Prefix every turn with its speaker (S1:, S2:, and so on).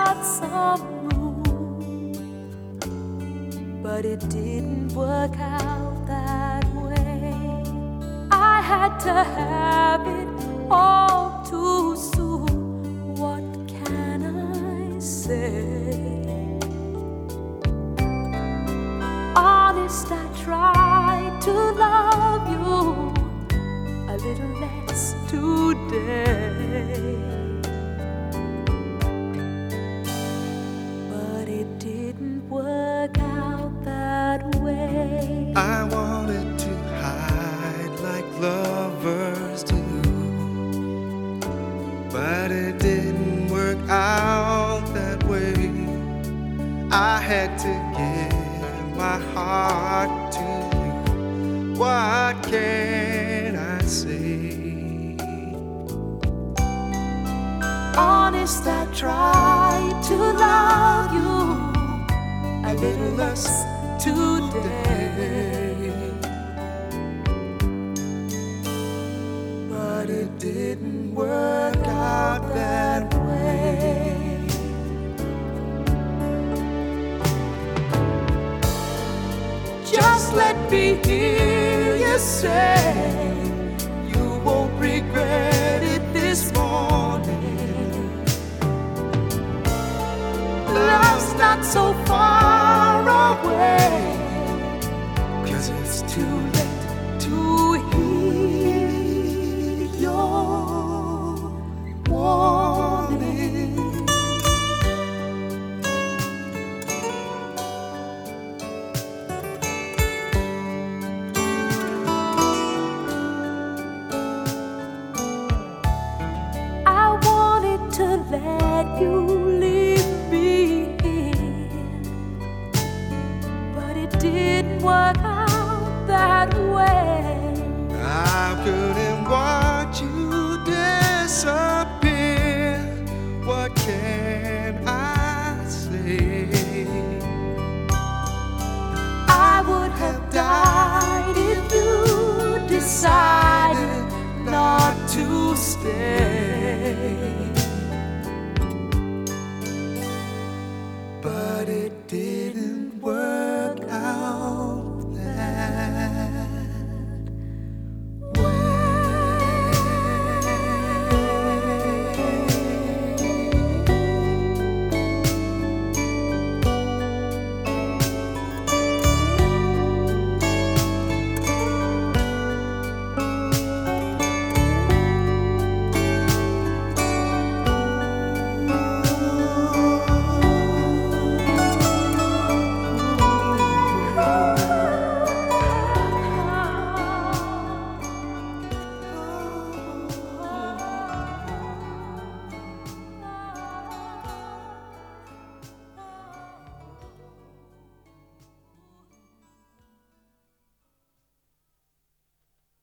S1: got some room, but it didn't work out that way. I had to have it all too soon. What can I say? Honest, I tried to love you a little less today, but it didn't work out that way.
S2: I wanted to hide like lovers do, but it didn't work out that way. I had to give my heart to you. What can I say?
S1: Honest, I tried to love you a little less today, but it didn't work out that way. Just let me hear you say you won't regret it this morning. Love's not so far away, 'cause it's too late to heed your warning. I wanted to let you leave me here, but it didn't work out that way.
S2: I couldn't watch you disappear. What can I say?
S1: I would have died if you decided not to stay.